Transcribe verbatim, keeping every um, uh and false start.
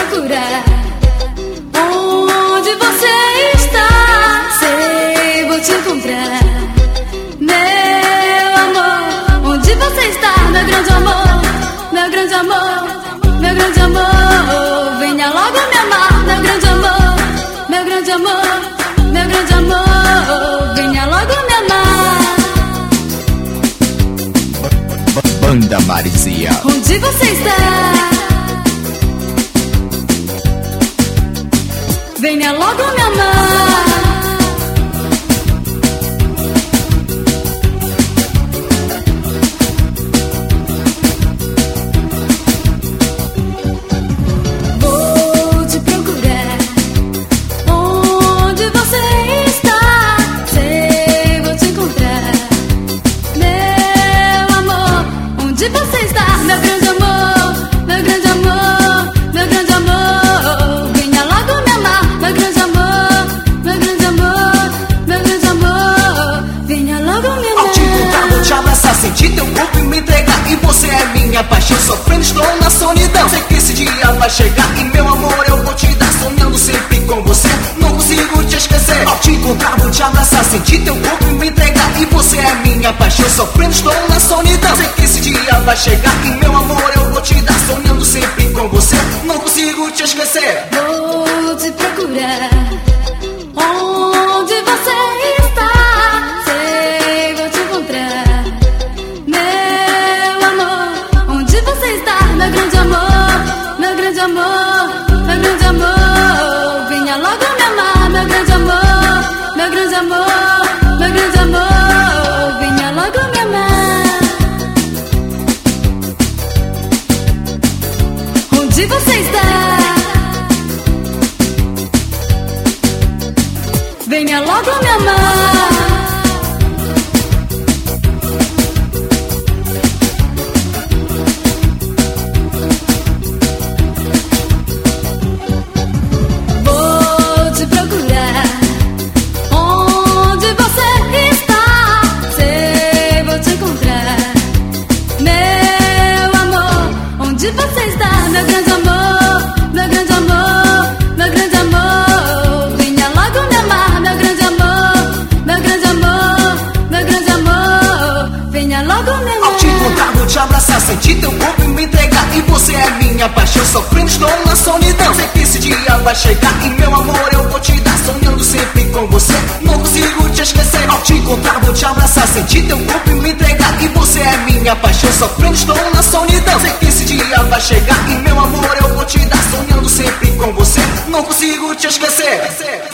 procurar. Onde você está? Sei, vou te encontrar. Meu amor, onde você está? Meu grande amor, meu grande amor, meu grande amor. Venha logo me amar, meu grande amor, meu grande amor, meu grande amor. Venha logo me amar. Banda Marizia. Onde você está? Venha logo me amar. Vou te procurar. Onde você está? Sei, vou te encontrar. Meu amor, onde você está? Meu grande amor, meu grande amor, meu grande amor. Venha logo me amar, meu grande amor, meu grande amor, meu grande amor. Venha logo me amar. Ao te encontrar, vou te abraçar, sentir teu corpo e me entregar. E você é minha paixão, sofrendo estou na solidão. Sei que esse dia vai chegar e meu amor eu vou te dar. Sonhando sempre com você, não consigo te esquecer. Ao te encontrar, vou te abraçar, sentir teu corpo e me entregar. E você é minha paixão, sofrendo estou na solidão. Sei que esse dia vai chegar e meu amor eu vou te dar. Sonhando sempre com você, não consigo te esquecer. Vou te procurar. Onde você está? Sei, vou te encontrar. Meu amor, onde você está? Meu grande amor, meu grande amor, meu grande amor. Venha logo me amar, meu grande amor, meu grande amor, meu grande amor. Venha logo me amar. Onde você está? Venha logo me amar. Vou te procurar. Onde você está? Sei, vou te encontrar. Meu amor, onde você está? Meu grande amor, meu grande amor, meu grande amor. Venha logo me amar, meu grande amor, meu grande amor, meu grande amor. Venha logo me amar. Ao te encontrar, vou te abraçar, sentir teu corpo e me entregar. E você é minha paixão, sofrendo estou na solidão. Sei que esse dia vai chegar e meu amor eu vou te dar. Sonhando sempre com você, não consigo te esquecer. Ao te encontrar, vou te abraçar, sentir teu corpo e me entregar. E você é minha paixão, sofrendo estou na solidão. Sei que esse dia vai chegar e meu amor eu vou te dar. Sonhando sempre com você, não consigo te esquecer.